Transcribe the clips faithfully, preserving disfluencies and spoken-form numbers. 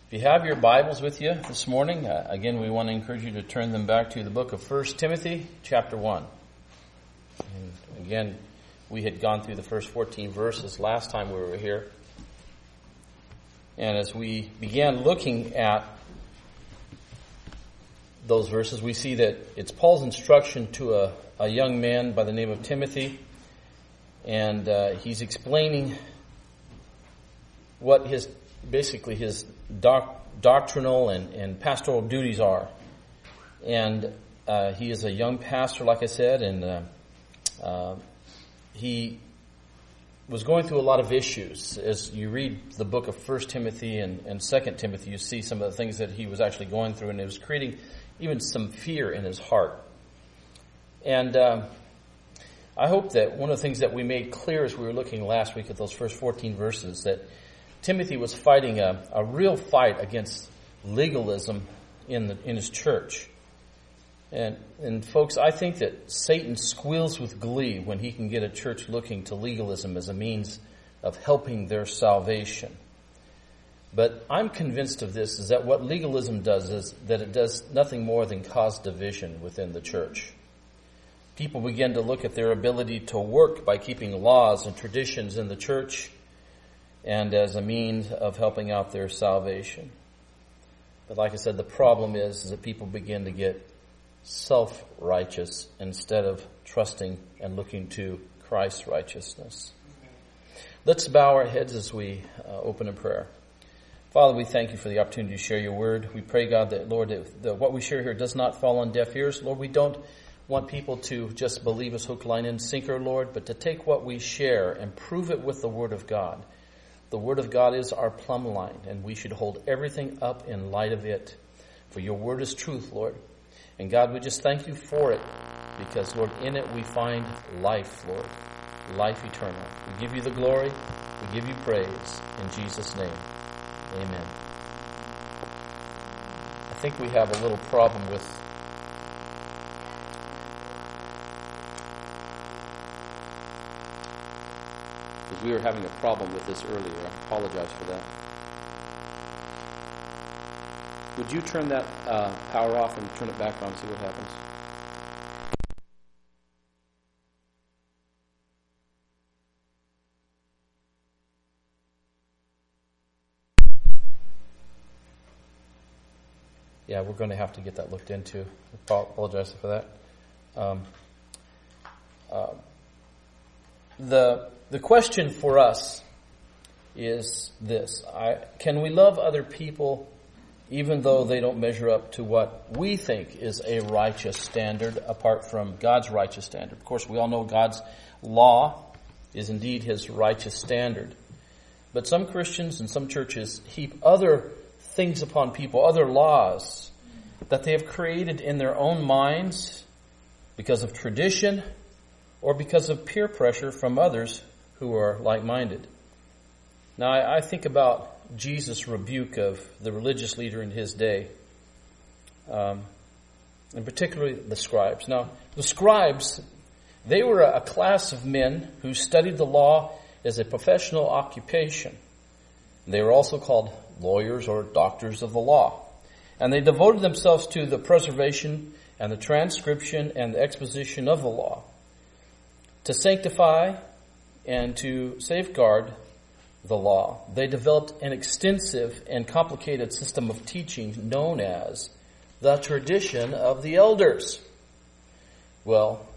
If you have your Bibles with you this morning, uh, again, we want to encourage you to turn them back to the book of First Timothy, chapter one. And again, we had gone through the first fourteen verses last time we were here. And as we began looking at those verses, we see that it's Paul's instruction to a, a young man by the name of Timothy. And uh, he's explaining what his, basically his doc, doctrinal and, and pastoral duties are. And uh, he is a young pastor, like I said, and uh, uh, he was going through a lot of issues. As you read the book of First Timothy and, and Second Timothy, you see some of the things that he was actually going through, and it was creating even some fear in his heart. And uh, I hope that one of the things that we made clear as we were looking last week at those first fourteen verses, that Timothy was fighting a, a real fight against legalism in the in his church. And, and folks, I think that Satan squeals with glee when he can get a church looking to legalism as a means of helping their salvation. But I'm convinced of this, is that what legalism does is that it does nothing more than cause division within the church. People begin to look at their ability to work by keeping laws and traditions in the church and as a means of helping out their salvation. But like I said, the problem is, is that people begin to get self-righteous instead of trusting and looking to Christ's righteousness. Let's bow our heads as we uh, open in prayer. Father, we thank you for the opportunity to share your word. We pray, God, that, Lord, that the, what we share here does not fall on deaf ears. Lord, we don't want people to just believe us hook, line, and sinker, Lord, but to take what we share and prove it with the word of God. The word of God is our plumb line, and we should hold everything up in light of it. For your word is truth, Lord. And God, we just thank you for it, because, Lord, in it we find life, Lord, life eternal. We give you the glory. We give you praise. In Jesus' name, amen. I think we have a little problem with because we were having a problem with this earlier. I apologize for that. Would you turn that uh, power off and turn it back on and see what happens? Yeah, we're going to have to get that looked into. I apologize for that. Um, uh, the the question for us is this: I, can we love other people even though they don't measure up to what we think is a righteous standard apart from God's righteous standard? Of course, we all know God's law is indeed his righteous standard. But some Christians and some churches heap other things upon people, other laws that they have created in their own minds because of tradition or because of peer pressure from others who are like-minded. Now, I, I think about Jesus' rebuke of the religious leader in his day, um, and particularly the scribes. Now, the scribes, they were a class of men who studied the law as a professional occupation. They were also called lawyers or doctors of the law. And they devoted themselves to the preservation and the transcription and the exposition of the law, to sanctify and to safeguard the law. They developed an extensive and complicated system of teaching known as the tradition of the elders. Well,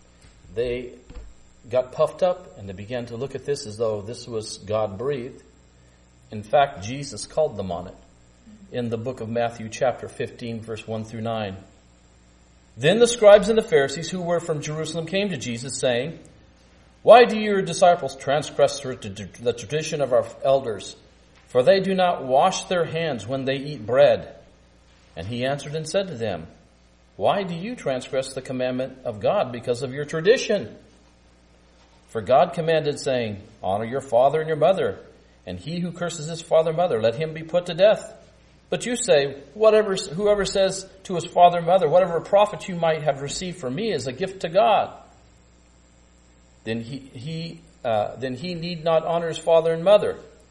they got puffed up and they began to look at this as though this was God-breathed. In fact, Jesus called them on it in the book of Matthew chapter fifteen, verse one through nine. Then the scribes and the Pharisees who were from Jerusalem came to Jesus, saying, "Why do your disciples transgress the tradition of our elders? For they do not wash their hands when they eat bread." And he answered and said to them, "Why do you transgress the commandment of God because of your tradition? For God commanded, saying, 'Honor your father and your mother, and he who curses his father and mother, let him be put to death.' But you say, whatever, whoever says to his father and mother, 'Whatever profit you might have received from me is a gift to God,' then he, he uh, then he need not honor his father and mother.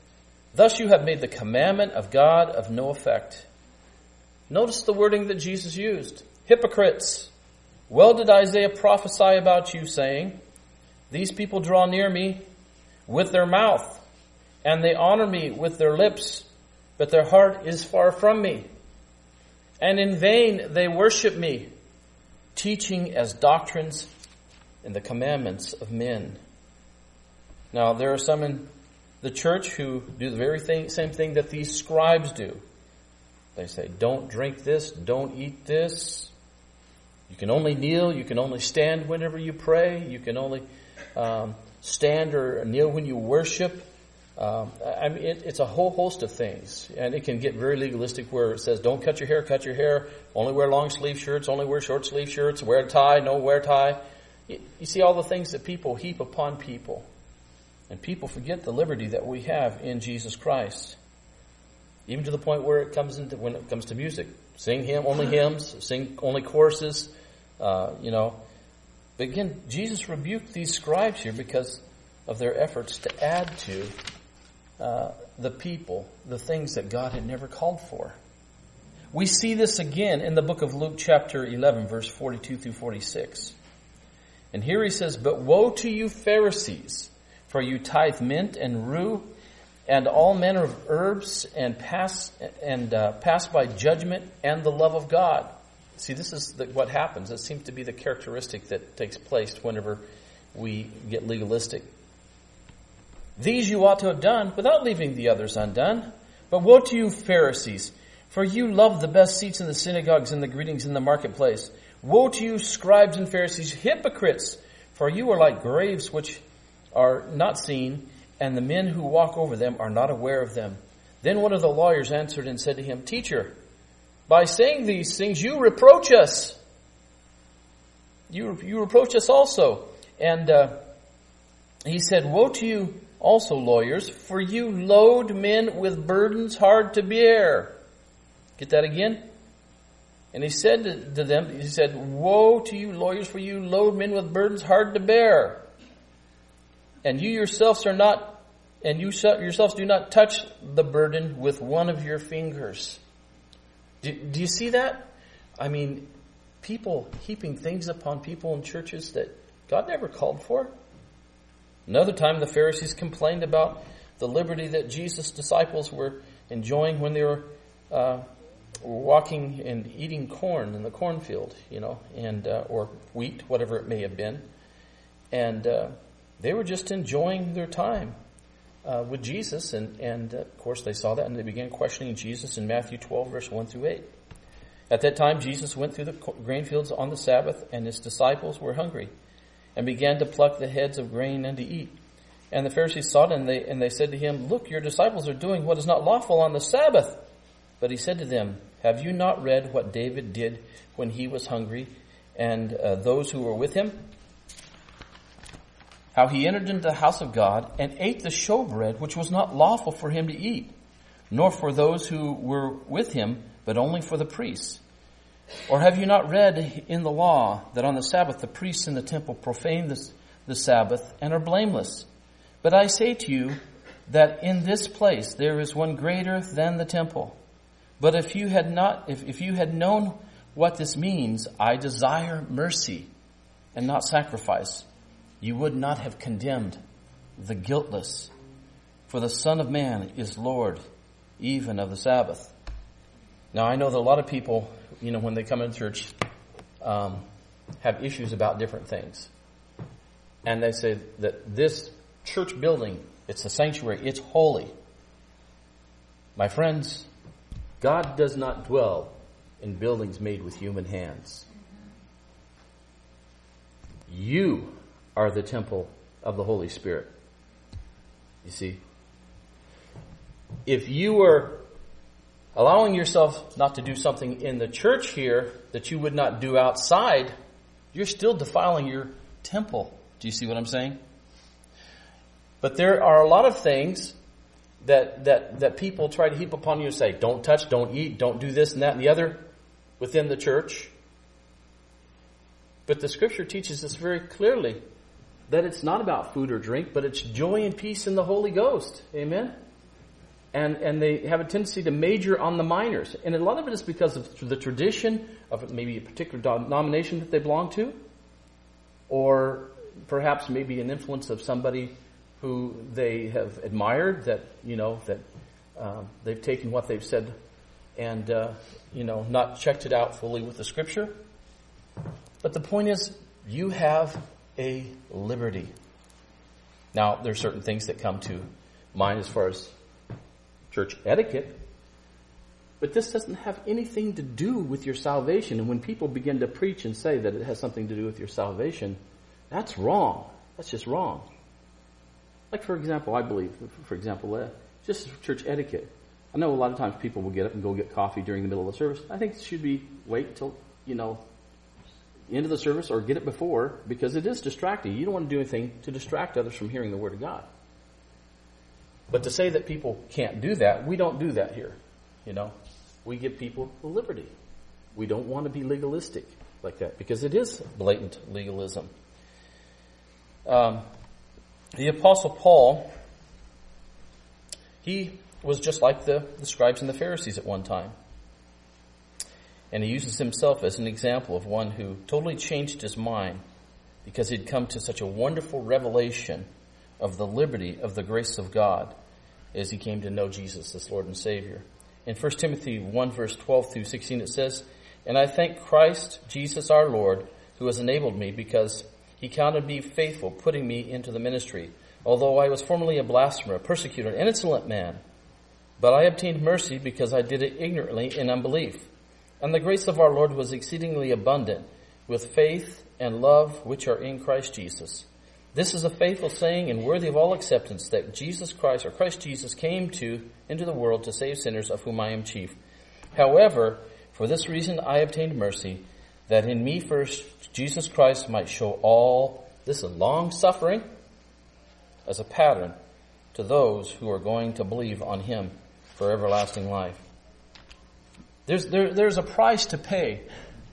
Thus you have made the commandment of God of no effect. Notice the wording that Jesus used. Hypocrites! Well did Isaiah prophesy about you, saying, these people draw near me with their mouth, and they honor me with their lips, but their heart is far from me. And in vain they worship me, teaching as doctrines in the commandments of men. Now, there are some in the church who do the very thing, same thing that these scribes do. They say, don't drink this, don't eat this. You can only kneel, you can only stand whenever you pray, you can only um, stand or kneel when you worship. Um, I mean, it, it's a whole host of things, and it can get very legalistic where it says, don't cut your hair, cut your hair, only wear long sleeve shirts, only wear short sleeve shirts, wear a tie, no wear tie. You, you see all the things that people heap upon people, and people forget the liberty that we have in Jesus Christ. Even to the point where it comes into, when it comes to music, sing hymn, only hymns, sing only choruses, uh, you know. But again, Jesus rebuked these scribes here because of their efforts to add to Uh, the people, the things that God had never called for. We see this again in the book of Luke chapter eleven, verse forty-two through forty-six. And here he says, but woe to you Pharisees, for you tithe mint and rue and all manner of herbs and pass and uh, pass by judgment and the love of God. See, this is the, what happens. It seems to be the characteristic that takes place whenever we get legalistic. These you ought to have done without leaving the others undone. But woe to you, Pharisees, for you love the best seats in the synagogues and the greetings in the marketplace. Woe to you, scribes and Pharisees, hypocrites, for you are like graves which are not seen, and the men who walk over them are not aware of them. Then one of the lawyers answered and said to him, Teacher, by saying these things you reproach us. You, you reproach us also. And uh, he said, woe to you, also, lawyers, for you load men with burdens hard to bear. Get that again? And he said to them, he said, woe to you, lawyers, for you load men with burdens hard to bear. And you yourselves are not, and you yourselves do not touch the burden with one of your fingers. Do, do you see that? I mean, people heaping things upon people in churches that God never called for. Another time the Pharisees complained about the liberty that Jesus' disciples were enjoying when they were uh, walking and eating corn in the cornfield, you know, and uh, or wheat, whatever it may have been. And uh, they were just enjoying their time uh, with Jesus. And, and uh, of course they saw that and they began questioning Jesus in Matthew twelve, verse one through eight. At that time, Jesus went through the grain fields on the Sabbath, and his disciples were hungry, and began to pluck the heads of grain and to eat. And the Pharisees saw it, and they, and they said to him, Look, your disciples are doing what is not lawful on the Sabbath. But he said to them, Have you not read what David did when he was hungry, and uh, those who were with him? How he entered into the house of God, and ate the showbread, which was not lawful for him to eat, nor for those who were with him, but only for the priests. Or have you not read in the law that on the Sabbath the priests in the temple profane the, the Sabbath and are blameless? But I say to you that in this place there is one greater than the temple. But if you had not, if, if you had known what this means, I desire mercy and not sacrifice, you would not have condemned the guiltless. For the Son of Man is Lord even of the Sabbath. Now I know that a lot of people, you know, when they come into church, um, have issues about different things. And they say that this church building, it's a sanctuary, it's holy. My friends, God does not dwell in buildings made with human hands. You are the temple of the Holy Spirit. You see? If you were allowing yourself not to do something in the church here that you would not do outside, you're still defiling your temple. Do you see what I'm saying? But there are a lot of things that that that people try to heap upon you and say, don't touch, don't eat, don't do this and that and the other within the church. But the Scripture teaches us very clearly that it's not about food or drink, but it's joy and peace in the Holy Ghost. Amen? and, and they have a tendency to major on the minors. And a lot of it is because of the tradition of maybe a particular denomination that they belong to, or perhaps maybe an influence of somebody who they have admired, that, you know, that uh, they've taken what they've said and, uh, you know, not checked it out fully with the Scripture. But the point is, you have a liberty. Now, there are certain things that come to mind as far as church etiquette, but this doesn't have anything to do with your salvation. And when people begin to preach and say that it has something to do with your salvation, that's wrong. That's just wrong. Like, for example, I believe, for example, uh, just church etiquette. I know a lot of times people will get up and go get coffee during the middle of the service. I think it should be wait until, you know, the end of the service or get it before, because it is distracting. You don't want to do anything to distract others from hearing the Word of God. But to say that people can't do that, we don't do that here. You know, we give people liberty. We don't want to be legalistic like that, because it is blatant legalism. Um, the Apostle Paul, he was just like the, the scribes and the Pharisees at one time. And he uses himself as an example of one who totally changed his mind because he'd come to such a wonderful revelation of the liberty of the grace of God as he came to know Jesus as Lord and Savior. In First Timothy one, verse twelve through sixteen, it says, "And I thank Christ Jesus our Lord, who has enabled me, because he counted me faithful, putting me into the ministry, although I was formerly a blasphemer, a persecutor, an insolent man. But I obtained mercy because I did it ignorantly in unbelief. And the grace of our Lord was exceedingly abundant, with faith and love which are in Christ Jesus. This is a faithful saying and worthy of all acceptance, that Jesus Christ, or Christ Jesus, came to into the world to save sinners, of whom I am chief. However, for this reason I obtained mercy, that in me first Jesus Christ might show all," this is long suffering, "as a pattern to those who are going to believe on him for everlasting life." There's, there, there's a price to pay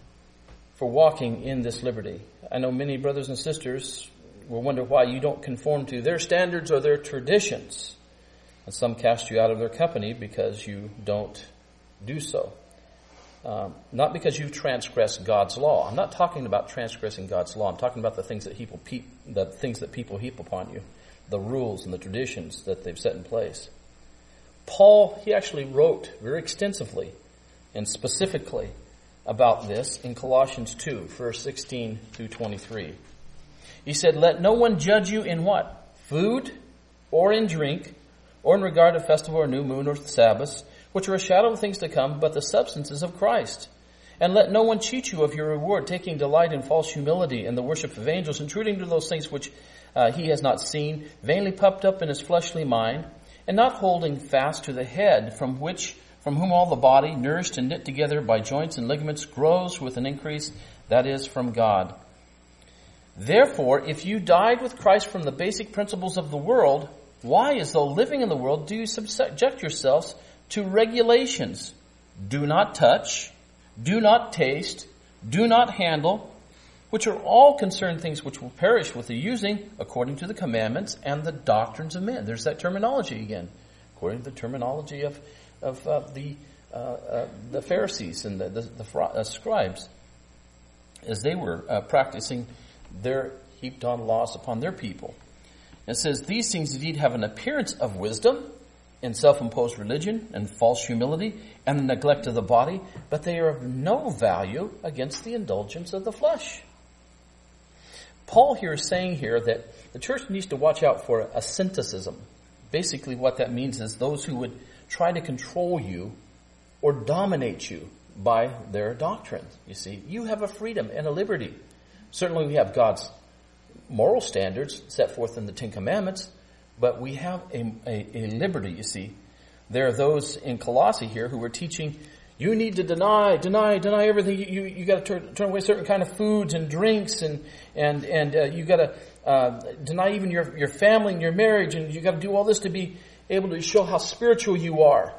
for walking in this liberty. I know many brothers and sisters will wonder why you don't conform to their standards or their traditions. And some cast you out of their company because you don't do so. Um, not because you transgress God's law. I'm not talking about transgressing God's law. I'm talking about the things that people, pe- the things that people heap upon you, the rules and the traditions that they've set in place. Paul, he actually wrote very extensively and specifically about this in Colossians two, verse sixteen through twenty-three. He said, "Let no one judge you in what? Food, or in drink, or in regard to festival or new moon or Sabbaths, which are a shadow of things to come, but the substances of Christ. And let no one cheat you of your reward, taking delight in false humility and the worship of angels, intruding to those things which uh, he has not seen, vainly puffed up in his fleshly mind, and not holding fast to the head, from which from whom all the body, nourished and knit together by joints and ligaments, grows with an increase that is from God. Therefore, if you died with Christ from the basic principles of the world, why, as though living in the world, do you subject yourselves to regulations? Do not touch, do not taste, do not handle, which are all concerned things which will perish with the using, according to the commandments and the doctrines of men." There's that terminology again. According to the terminology of of uh, the uh, uh, the Pharisees and the, the, the uh, scribes, as they were uh, practicing their heaped on laws upon their people. It says, "These things indeed have an appearance of wisdom in self-imposed religion and false humility and the neglect of the body, but they are of no value against the indulgence of the flesh." Paul here is saying here that the church needs to watch out for asceticism. Basically what that means is those who would try to control you or dominate you by their doctrines. You see, you have a freedom and a liberty. Certainly we have God's moral standards set forth in the Ten Commandments, but we have a, a, a liberty, you see. There are those in Colossae here who were teaching, you need to deny, deny, deny everything. You, you, you got to turn, turn away certain kind of foods and drinks, and and and uh, you got to uh, deny even your your family and your marriage, and you got to do all this to be able to show how spiritual you are.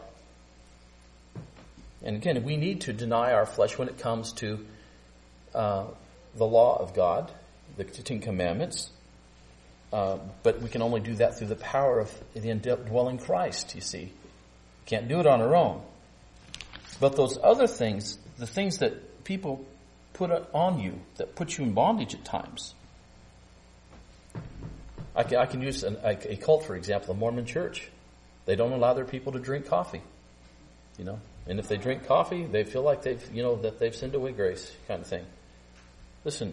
And again, we need to deny our flesh when it comes to uh, the law of God, the Ten Commandments. Uh, but we can only do that through the power of the indwelling Christ, you see. Can't do it on our own. But those other things, the things that people put on you, that put you in bondage at times. I can, I can use an, a, a cult, for example, the Mormon Church. They don't allow their people to drink coffee. You know, and if they drink coffee, they feel like they've, you know, that they've sinned away grace, kind of thing. Listen,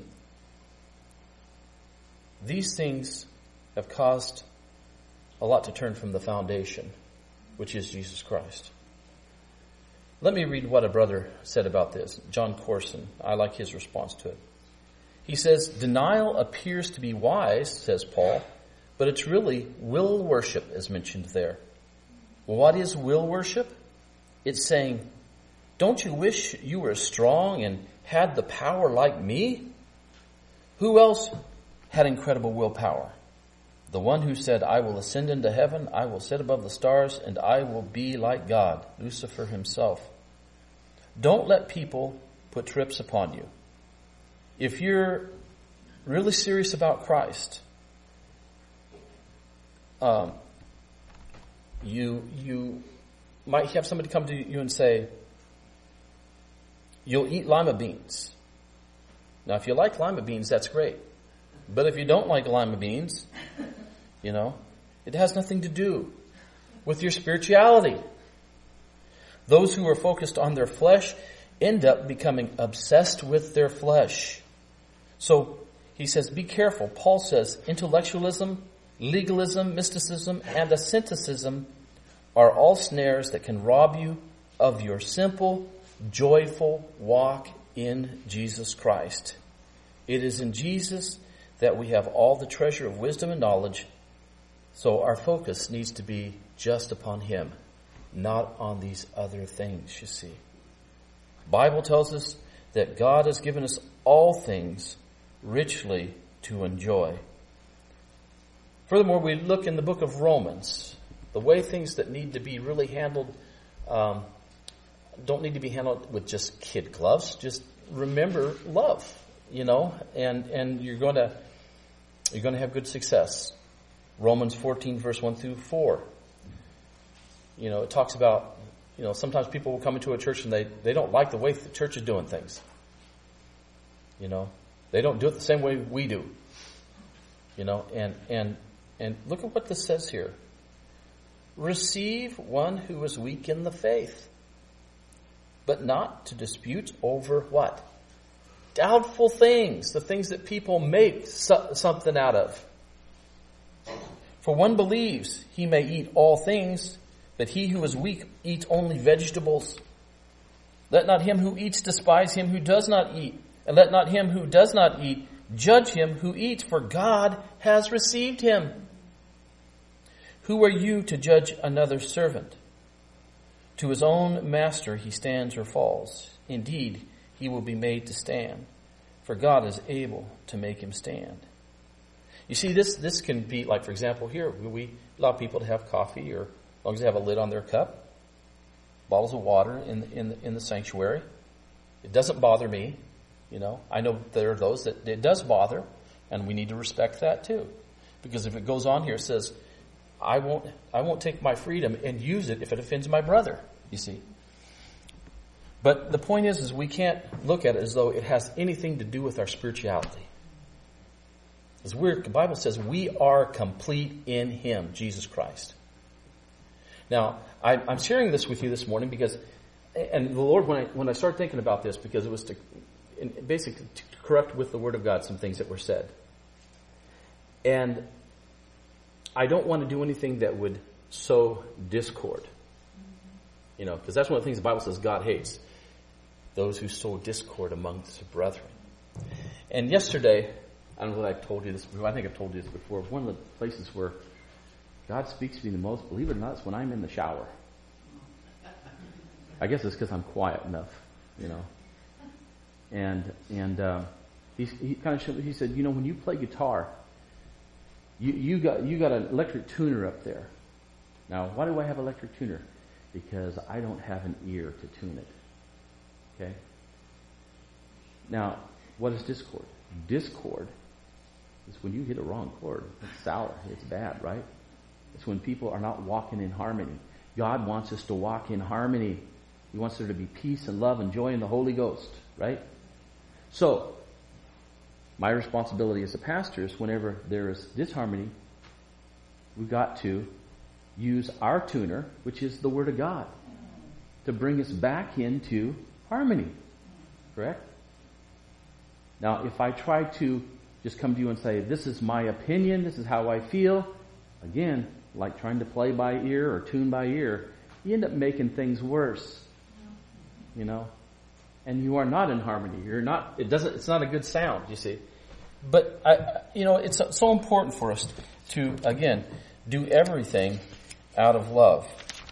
these things have caused a lot to turn from the foundation, which is Jesus Christ. Let me read what a brother said about this, John Corson. I like his response to it. He says, denial appears to be wise, says Paul, but it's really will worship as mentioned there. Well, what is will worship? It's saying, don't you wish you were strong and had the power like me? Who else had incredible willpower? The one who said, I will ascend into heaven, I will sit above the stars, and I will be like God, Lucifer himself. Don't let people put trips upon you. If you're really serious about Christ, um, you you might have somebody come to you and say, you'll eat lima beans. Now, if you like lima beans, that's great. But if you don't like lima beans, you know, it has nothing to do with your spirituality. Those who are focused on their flesh end up becoming obsessed with their flesh. So he says, be careful. Paul says, intellectualism, legalism, mysticism, and asceticism are all snares that can rob you of your simple, joyful walk in Jesus Christ. It is in Jesus that we have all the treasure of wisdom and knowledge. So our focus needs to be just upon Him, not on these other things, you see. Bible tells us that God has given us all things richly to enjoy. Furthermore, we look in the book of Romans, the way things that need to be really handled um, don't need to be handled with just kid gloves. Just remember love, you know, and, and you're going to you're going to have good success. Romans fourteen, verse one through four. You know, it talks about, you know, sometimes people will come into a church and they, they don't like the way the church is doing things. You know, they don't do it the same way we do. You know, and and and look at what this says here. Receive one who is weak in the faith, but not to dispute over what? Doubtful things, the things that people make so- something out of. For one believes he may eat all things, but he who is weak eats only vegetables. Let not him who eats despise him who does not eat, and let not him who does not eat judge him who eats, for God has received him. Who are you to judge another servant? To his own master he stands or falls. Indeed, he will be made to stand, for God is able to make him stand. You see, this this can be, like, for example, here, we allow people to have coffee, or as long as they have a lid on their cup, bottles of water in the, in the, in the sanctuary. It doesn't bother me. You know, I know there are those that it does bother, and we need to respect that too. Because if it goes on here, it says, I won't I won't take my freedom and use it if it offends my brother, you see. But the point is, is we can't look at it as though it has anything to do with our spirituality. As we're, the Bible says we are complete in Him, Jesus Christ. Now, I, I'm sharing this with you this morning because, and the Lord, when I when I started thinking about this, because it was to, basically to correct with the Word of God some things that were said. And I don't want to do anything that would sow discord. You know, because that's one of the things the Bible says God hates. Those who sow discord amongst the brethren. And yesterday, I don't know if I've told you this before. I think I've told you this before. One of the places where God speaks to me the most, believe it or not, is when I'm in the shower. I guess it's because I'm quiet enough, you know. And and uh, he, he kind of showed, he said, you know, when you play guitar, you you got you got an electric tuner up there. Now, why do I have an electric tuner? Because I don't have an ear to tune it. Okay. Now, what is discord? Discord is when you hit a wrong chord. It's sour. It's bad, right? It's when people are not walking in harmony. God wants us to walk in harmony. He wants there to be peace and love and joy in the Holy Ghost, right? So, my responsibility as a pastor is whenever there is disharmony, we've got to use our tuner, which is the Word of God, to bring us back into harmony. Correct? Now, if I try to just come to you and say, this is my opinion, this is how I feel, again, like trying to play by ear or tune by ear, you end up making things worse. You know? And you are not in harmony. You're not, it doesn't, it's not a good sound, you see. But, I, you know, it's so important for us to, again, do everything out of love.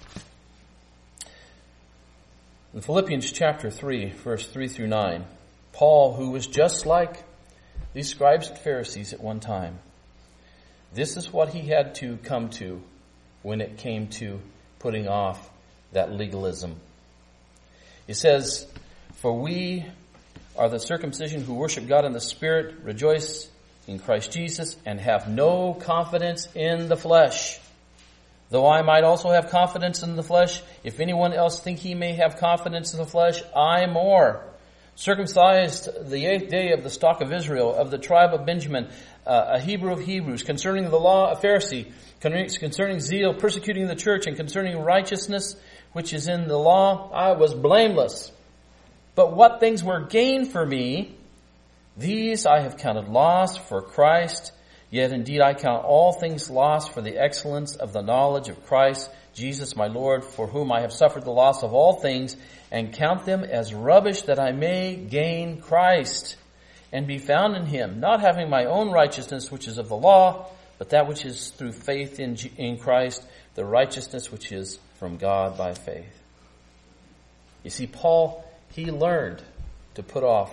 In Philippians chapter three, verse three through nine, Paul, who was just like these scribes and Pharisees at one time, this is what he had to come to when it came to putting off that legalism. He says, for we are the circumcision who worship God in the Spirit, rejoice in Christ Jesus, and have no confidence in the flesh. Though I might also have confidence in the flesh, if anyone else think he may have confidence in the flesh, I more. Circumcised the eighth day of the stock of Israel, of the tribe of Benjamin, uh, a Hebrew of Hebrews, concerning the law, a Pharisee, concerning zeal, persecuting the church, and concerning righteousness, which is in the law, I was blameless. But what things were gained for me, these I have counted loss for Christ. Yet indeed I count all things lost for the excellence of the knowledge of Christ Jesus my Lord, for whom I have suffered the loss of all things, and count them as rubbish, that I may gain Christ, and be found in him, not having my own righteousness which is of the law, but that which is through faith in, in Christ, the righteousness which is from God by faith. You see, Paul, he learned to put off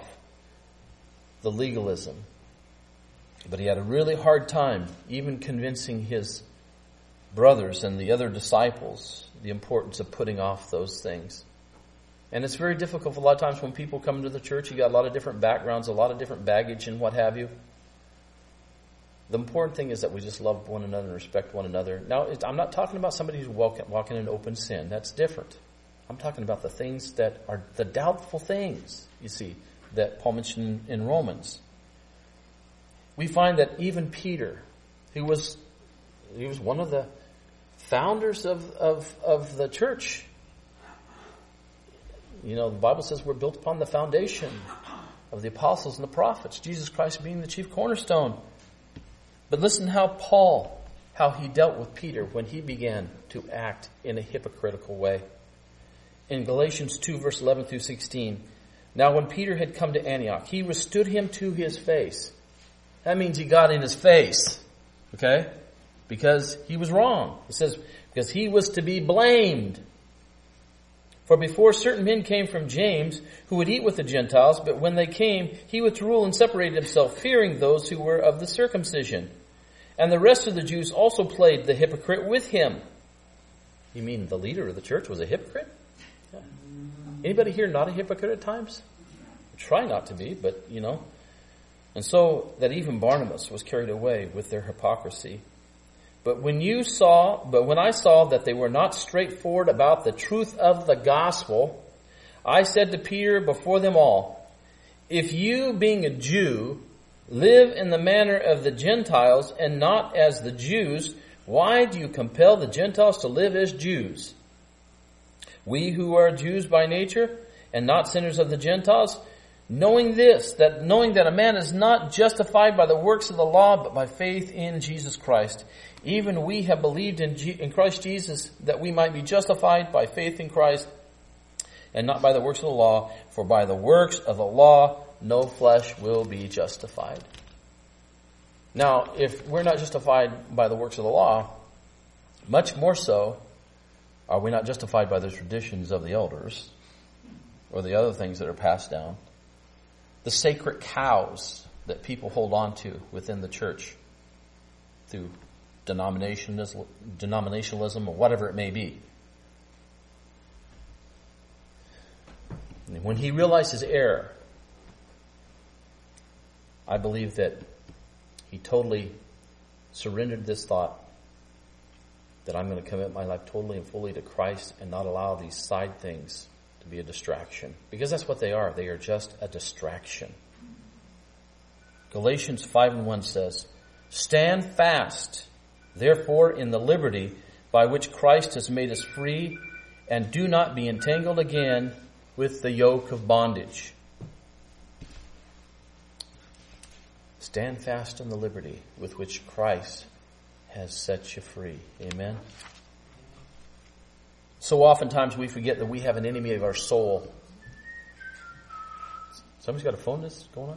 the legalism. But he had a really hard time even convincing his brothers and the other disciples the importance of putting off those things. And it's very difficult a lot of times when people come into the church. You got a lot of different backgrounds, a lot of different baggage and what have you. The important thing is that we just love one another and respect one another. Now, I'm not talking about somebody who's walking, walking in open sin. That's different. I'm talking about the things that are the doubtful things, you see, that Paul mentioned in Romans. We find that even Peter, who was he was one of the founders of, of, of the church. You know, the Bible says we're built upon the foundation of the apostles and the prophets, Jesus Christ being the chief cornerstone. But listen how Paul, how he dealt with Peter when he began to act in a hypocritical way. In Galatians two, verse eleven through sixteen, now when Peter had come to Antioch, he withstood him to his face. That means he got in his face, okay? Because he was wrong. It says, because he was to be blamed. For before certain men came from James, who would eat with the Gentiles, but when they came, he withdrew and separated himself, fearing those who were of the circumcision. And the rest of the Jews also played the hypocrite with him. You mean the leader of the church was a hypocrite? Yeah. Anybody here not a hypocrite at times? Try not to be, but, you know. And so that even Barnabas was carried away with their hypocrisy. But when you saw, but when I saw that they were not straightforward about the truth of the gospel, I said to Peter before them all, if you, being a Jew, live in the manner of the Gentiles and not as the Jews, why do you compel the Gentiles to live as Jews? We who are Jews by nature and not sinners of the Gentiles, knowing this, that knowing that a man is not justified by the works of the law, but by faith in Jesus Christ. Even we have believed in, G- in Christ Jesus, that we might be justified by faith in Christ, and not by the works of the law. For by the works of the law, no flesh will be justified. Now, if we're not justified by the works of the law, much more so, are we not justified by the traditions of the elders, or the other things that are passed down? The sacred cows that people hold on to within the church through denominationalism, denominationalism or whatever it may be. And when he realized his error, I believe that he totally surrendered this thought that I'm going to commit my life totally and fully to Christ and not allow these side things to be a distraction. Because that's what they are. They are just a distraction. Galatians five and one says, "Stand fast, therefore, in the liberty by which Christ has made us free, and do not be entangled again with the yoke of bondage." Stand fast in the liberty with which Christ has set you free. Amen. So oftentimes we forget that we have an enemy of our soul. Somebody's got a phone that's going on?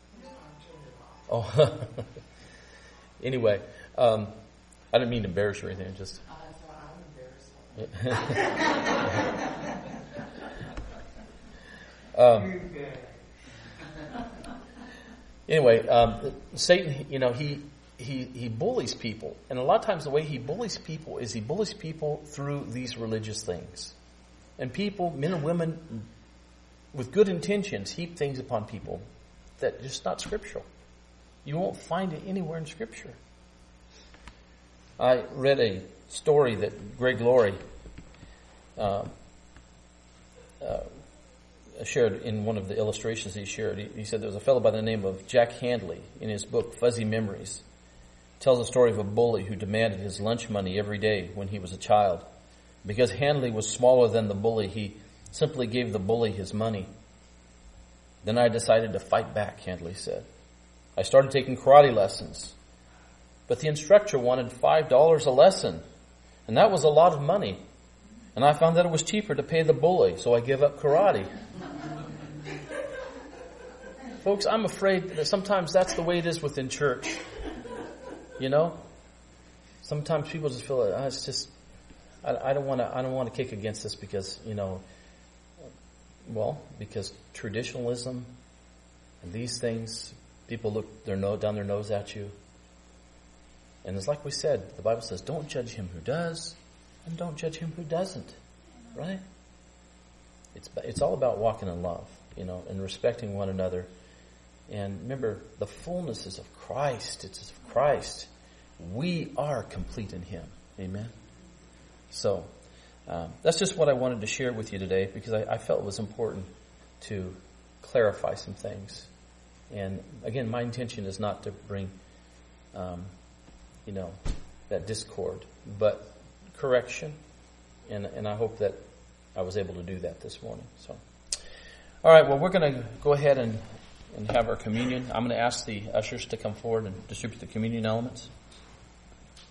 Oh, anyway, um, I didn't mean to embarrass you or anything. Just um, anyway, um, Satan, you know, he he he bullies people, and a lot of times the way he bullies people is he bullies people through these religious things, and people, men and women, with good intentions, heap things upon people that are just not scriptural. You won't find it anywhere in Scripture. I read a story that Greg Laurie uh, uh, shared in one of the illustrations he shared. He, he said there was a fellow by the name of Jack Handley in his book Fuzzy Memories. Tells the story of a bully who demanded his lunch money every day when he was a child. Because Handley was smaller than the bully, he simply gave the bully his money. Then I decided to fight back, Handley said. I started taking karate lessons. But the instructor wanted five dollars a lesson. And that was a lot of money. And I found that it was cheaper to pay the bully, so I gave up karate. Folks, I'm afraid that sometimes that's the way it is within church. You know? Sometimes people just feel, oh, it's just, I, I don't want to, I don't want to kick against this because, you know, well, because traditionalism and these things, people look their nose, down their nose at you. And it's like we said, the Bible says, don't judge him who does, and don't judge him who doesn't. Right? It's it's all about walking in love, you know, and respecting one another. And remember, the fullness is of Christ. It's of Christ. We are complete in Him. Amen? So, um, that's just what I wanted to share with you today, because I, I felt it was important to clarify some things. And again, my intention is not to bring, um, you know, that discord, but correction. And, and I hope that I was able to do that this morning. So, all right. Well, we're going to go ahead and, and have our communion. I'm going to ask the ushers to come forward and distribute the communion elements.